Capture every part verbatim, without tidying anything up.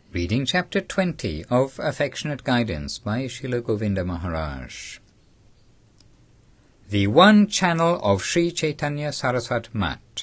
Reading Chapter twenty of Affectionate Guidance by Srila Govinda Maharaj. The One Channel of Sri Chaitanya Saraswat Math.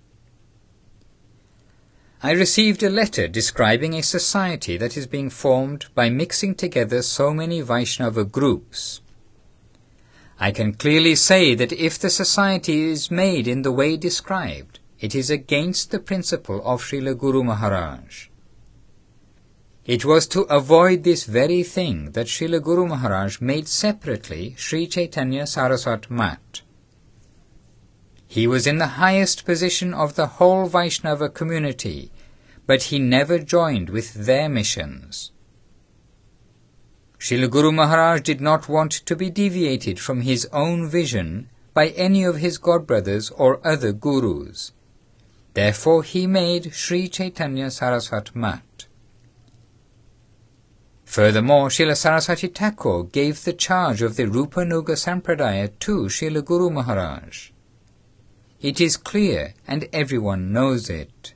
I received a letter describing a society that is being formed by mixing together so many Vaishnava groups. I can clearly say that if the society is made in the way described, it is against the principle of Srila Guru Maharaj. It was to avoid this very thing that Srila Guru Maharaj made separately Sri Chaitanya Saraswat Math. He was in the highest position of the whole Vaishnava community, but he never joined with their missions. Srila Guru Maharaj did not want to be deviated from his own vision by any of his godbrothers or other gurus. Therefore he made Sri Chaitanya Saraswat Math. Furthermore, Srila Saraswati Thakur gave the charge of the Rupanuga Sampradaya to Srila Guru Maharaj. It is clear and everyone knows it.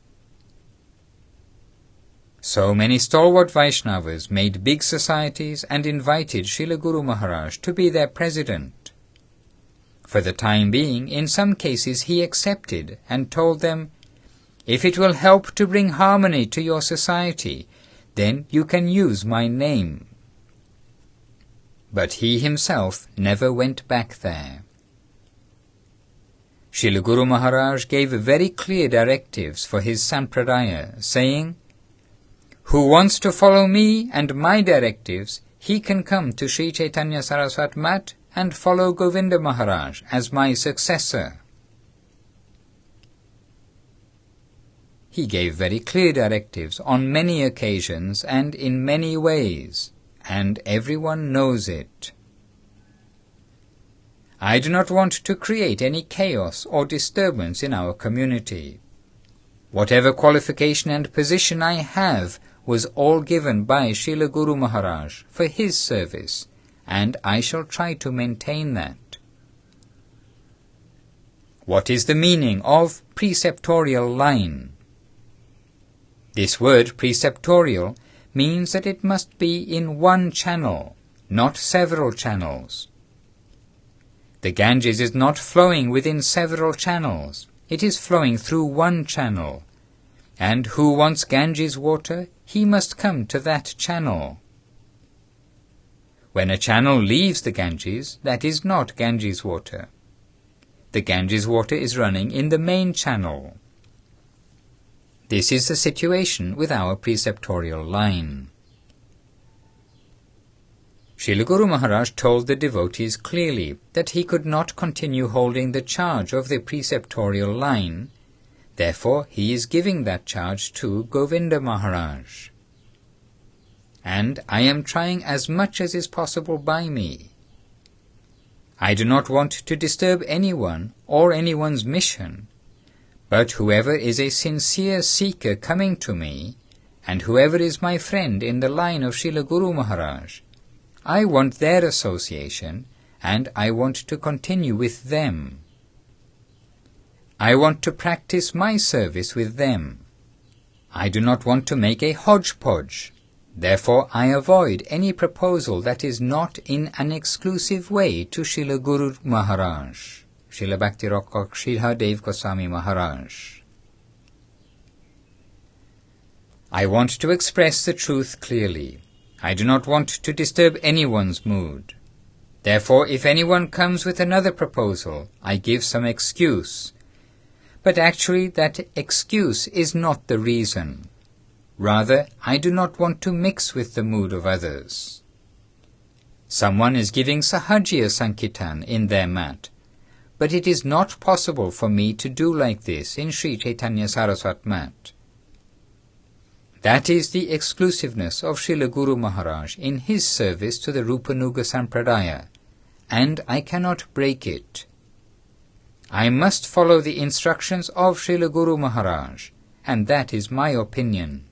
So many stalwart Vaishnavas made big societies and invited Srila Guru Maharaj to be their president. For the time being, in some cases he accepted and told them, "If it will help to bring harmony to your society, then you can use my name." But he himself never went back there. Srila Guru Maharaj gave very clear directives for his Sampradaya, saying, "Who wants to follow me and my directives, he can come to Sri Chaitanya Saraswat Math and follow Govinda Maharaj as my successor." He gave very clear directives on many occasions and in many ways, and everyone knows it. I do not want to create any chaos or disturbance in our community. Whatever qualification and position I have was all given by Srila Guru Maharaj for his service, and I shall try to maintain that. What is the meaning of preceptorial line? This word preceptorial means that it must be in one channel, not several channels. The Ganges is not flowing within several channels. It is flowing through one channel. And who wants Ganges water, he must come to that channel. When a channel leaves the Ganges, that is not Ganges water. The Ganges water is running in the main channel. This is the situation with our preceptorial line. Srila Guru Maharaj told the devotees clearly that he could not continue holding the charge of the preceptorial line. Therefore, he is giving that charge to Govinda Maharaj. And I am trying as much as is possible by me. I do not want to disturb anyone or anyone's mission, but whoever is a sincere seeker coming to me, and whoever is my friend in the line of Srila Guru Maharaj, I want their association, and I want to continue with them. I want to practice my service with them. I do not want to make a hodgepodge. Therefore I avoid any proposal that is not in an exclusive way to Srila Guru Maharaj. Srila Bhakti Rakshak Sridhar Dev Goswami Maharaj. I want to express the truth clearly. I do not want to disturb anyone's mood. Therefore, if anyone comes with another proposal, I give some excuse. But actually that excuse is not the reason. Rather, I do not want to mix with the mood of others. Someone is giving Sahajiya Sankirtan in their mat, but it is not possible for me to do like this in Sri Chaitanya Saraswat Math. That is the exclusiveness of Srila Guru Maharaj in his service to the Rupanuga Sampradaya, and I cannot break it. I must follow the instructions of Srila Guru Maharaj, and that is my opinion.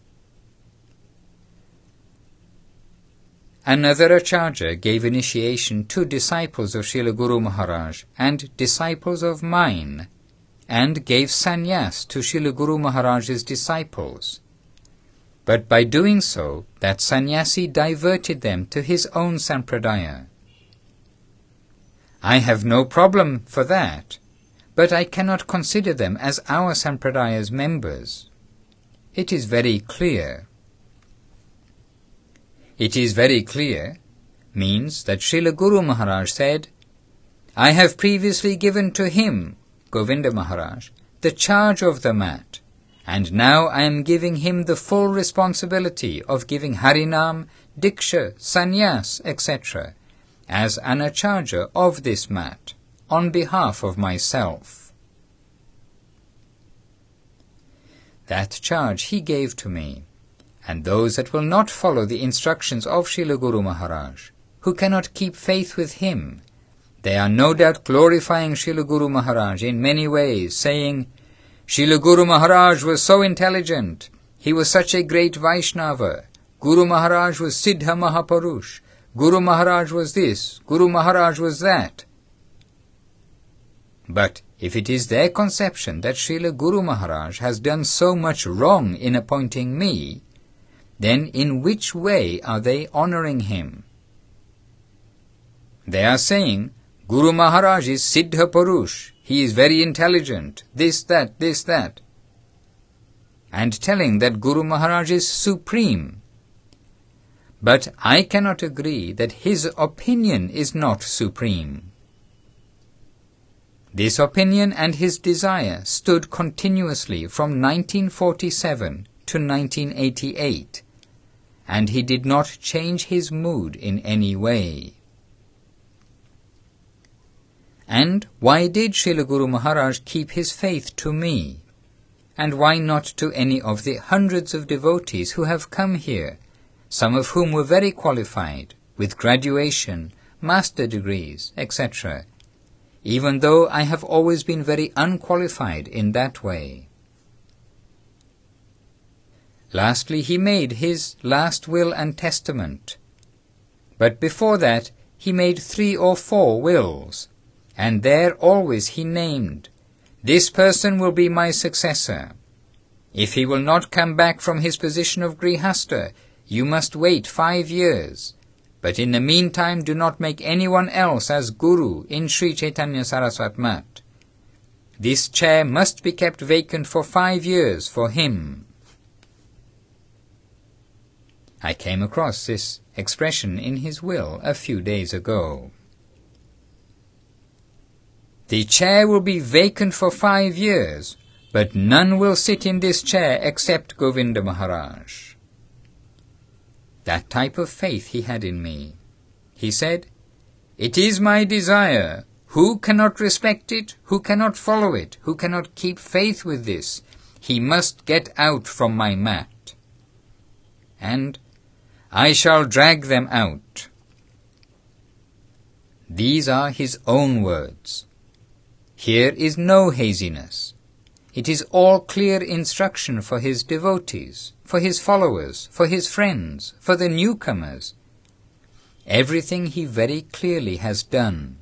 Another Acharya gave initiation to disciples of Srila Guru Maharaj and disciples of mine, and gave sannyas to Srila Guru Maharaj's disciples. but by doing so, that sannyasi diverted them to his own sampradaya. I have no problem for that, but I cannot consider them as our sampradaya's members. It is very clear. It is very clear means that Srila Guru Maharaj said, I have previously given to him, Govinda Maharaj, the charge of the mat, and now I am giving him the full responsibility of giving Harinam, Diksha, Sannyas, et cetera, as an acharya of this mat, on behalf of myself. That charge he gave to me, and those that will not follow the instructions of Srila Guru Maharaj, who cannot keep faith with him, they are no doubt glorifying Srila Guru Maharaj in many ways, saying, Srila Guru Maharaj was so intelligent, he was such a great Vaishnava, Guru Maharaj was Siddha Mahapurush, Guru Maharaj was this, Guru Maharaj was that. But if it is their conception that Srila Guru Maharaj has done so much wrong in appointing me, then in which way are they honoring him? They are saying, Guru Maharaj is Siddha Purush, he is very intelligent, this, that, this, that, and telling that Guru Maharaj is supreme. But I cannot agree that his opinion is not supreme. This opinion and his desire stood continuously from nineteen forty-seven to nineteen eighty-eight, and he did not change his mood in any way. And why did Srila Guru Maharaj keep his faith to me? And why not to any of the hundreds of devotees who have come here, some of whom were very qualified, with graduation, master degrees, et cetera, even though I have always been very unqualified in that way? Lastly, he made his last will and testament. But before that, he made three or four wills, and there always he named, this person will be my successor. If he will not come back from his position of Grihasta, you must wait five years. But in the meantime do not make anyone else as Guru in Sri Chaitanya Saraswat Mat. This chair must be kept vacant for five years for him. I came across this expression in his will a few days ago. The chair will be vacant for five years, but none will sit in this chair except Govinda Maharaj. That type of faith he had in me. He said, it is my desire. Who cannot respect it? Who cannot follow it? Who cannot keep faith with this? He must get out from my mat. And I shall drag them out. These are his own words. Here is no haziness. It is all clear instruction for his devotees, for his followers, for his friends, for the newcomers. Everything he very clearly has done.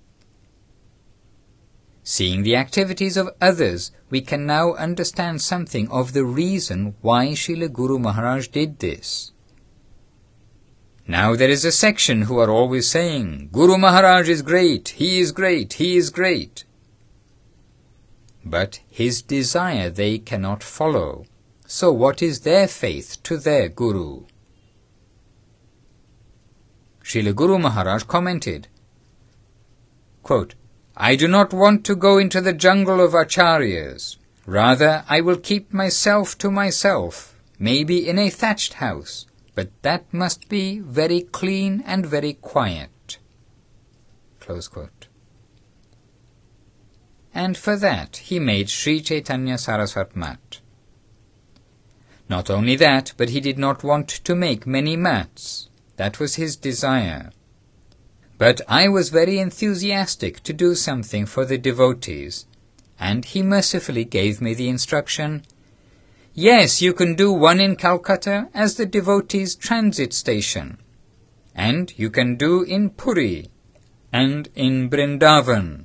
Seeing the activities of others, we can now understand something of the reason why Srila Guru Maharaj did this. Now there is a section who are always saying, Guru Maharaj is great, he is great, he is great. But his desire they cannot follow. So what is their faith to their Guru? Srila Guru Maharaj commented, quote, I do not want to go into the jungle of acharyas. Rather, I will keep myself to myself, maybe in a thatched house, but that must be very clean and very quiet. Close quote. And for that he made Sri Chaitanya Saraswat Mat. Not only that, but he did not want to make many mats. That was his desire. But I was very enthusiastic to do something for the devotees, and he mercifully gave me the instruction, yes, you can do one in Calcutta as the devotees' transit station, and you can do in Puri and in Vrindavan.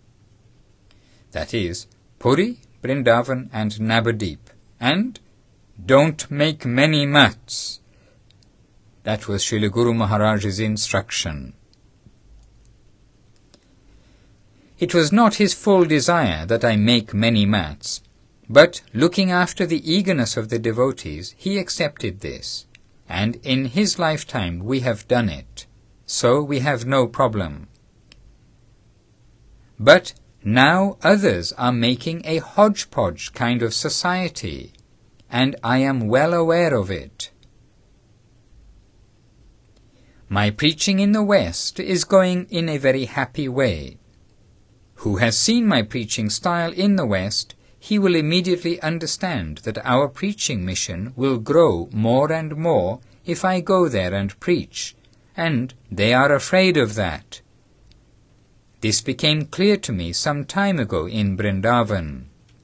That is, Puri, Vrindavan and Navadip, and Don't make many mats. That was Srila Guru Maharaj's instruction. It was not his full desire that I make many mats, but looking after the eagerness of the devotees, he accepted this, and in his lifetime we have done it, so we have no problem. But now others are making a hodgepodge kind of society, and I am well aware of it. My preaching in the West is going in a very happy way. Who has seen my preaching style in the West, he will immediately understand that our preaching mission will grow more and more if I go there and preach, and they are afraid of that. This became clear to me some time ago in Vrindavan.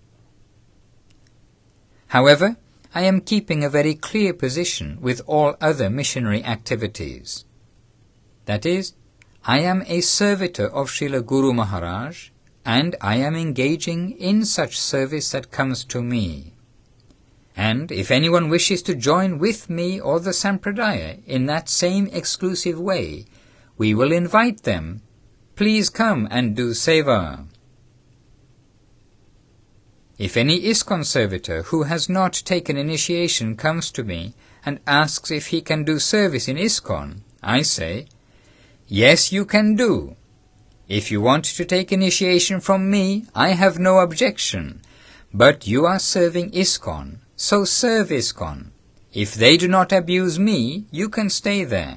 However, I am keeping a very clear position with all other missionary activities. That is, I am a servitor of Srila Guru Maharaj, and I am engaging in such service that comes to me. And if anyone wishes to join with me or the Sampradaya in that same exclusive way, we will invite them. Please come and do seva. If any ISKCON servitor who has not taken initiation comes to me and asks if he can do service in ISKCON, I say, yes, you can do. If you want to take initiation from me, I have no objection. But you are serving ISKCON, so serve ISKCON. If they do not abuse me, you can stay there.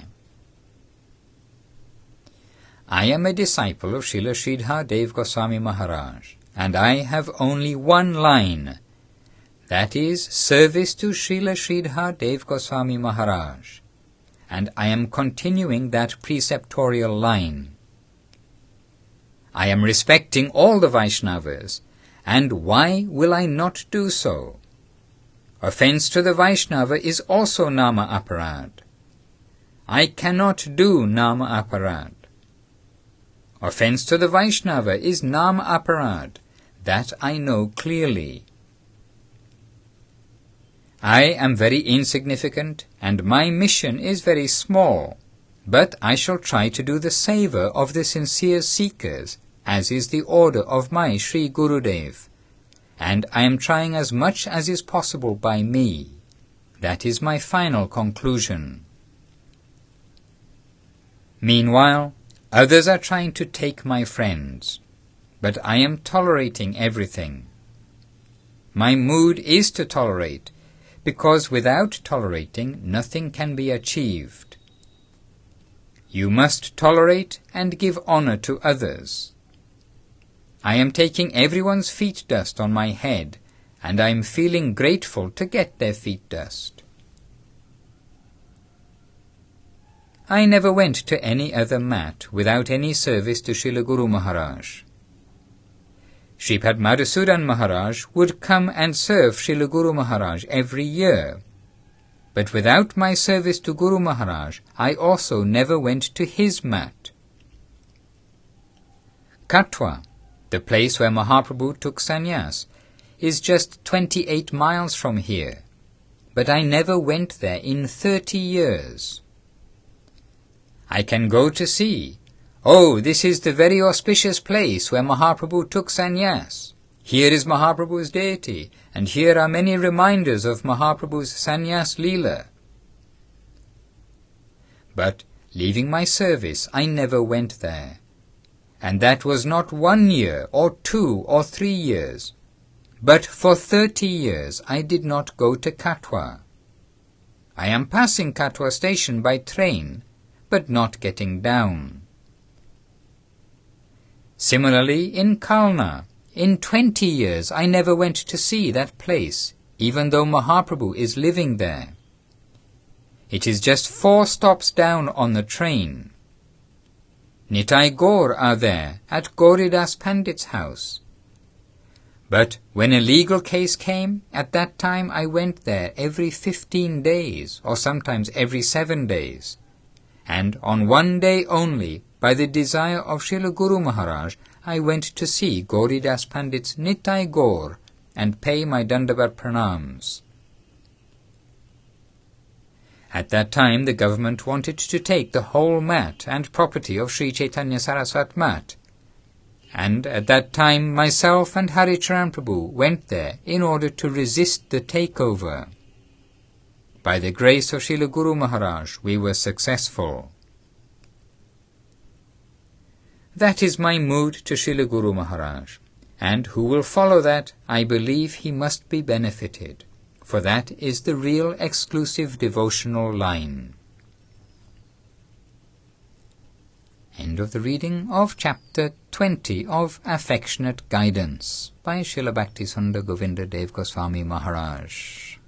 I am a disciple of Srila Sridhar Dev Goswami Maharaj, and I have only one line. That is service to Srila Sridhar Dev Goswami Maharaj. And I am continuing that preceptorial line. I am respecting all the Vaishnavas, and why will I not do so? Offense to the Vaishnava is also Nama Aparad. I cannot do Nama Aparad. Offense to the Vaishnava is Nama Aparad. That I know clearly. I am very insignificant, and my mission is very small, but I shall try to do the seva of the sincere seekers, as is the order of my Sri Gurudev, and I am trying as much as is possible by me. That is my final conclusion. Meanwhile, others are trying to take my friends, but I am tolerating everything. My mood is to tolerate, because without tolerating, nothing can be achieved. You must tolerate and give honor to others. I am taking everyone's feet dust on my head, and I am feeling grateful to get their feet dust. I never went to any other mat without any service to Srila Guru Maharaj. Shripad Madhusudan Maharaj would come and serve Srila Guru Maharaj every year. But without my service to Guru Maharaj, I also never went to his mat. Katwa, the place where Mahaprabhu took sannyas, is just twenty-eight miles from here, but I never went there in thirty years. I can go to see, oh, this is the very auspicious place where Mahaprabhu took sannyas. Here is Mahaprabhu's deity, and here are many reminders of Mahaprabhu's sannyas leela. But, leaving my service, I never went there. And that was not one year, or two, or three years. But for thirty years I did not go to Katwa. I am passing Katwa station by train, but not getting down. Similarly, in Kalna, in twenty years I never went to see that place, even though Mahaprabhu is living there. It is just four stops down on the train. Nitai Gaur are there at Gauridas Pandit's house. But when a legal case came, at that time I went there every fifteen days, or sometimes every seven days. And on one day only, by the desire of Srila Guru Maharaj, I went to see Gauridas Pandit's Nitai Gaur and pay my Dandavat pranams. At that time, the government wanted to take the whole mat and property of Sri Chaitanya Saraswat Mat. And at that time, myself and Haricharan Prabhu went there in order to resist the takeover. By the grace of Srila Guru Maharaj, we were successful. That is my mood to Srila Guru Maharaj, and who will follow that, I believe he must be benefited, for that is the real exclusive devotional line. End of the reading of chapter twenty of Affectionate Guidance by Srila Bhaktisundar Govinda Dev Goswami Maharaj.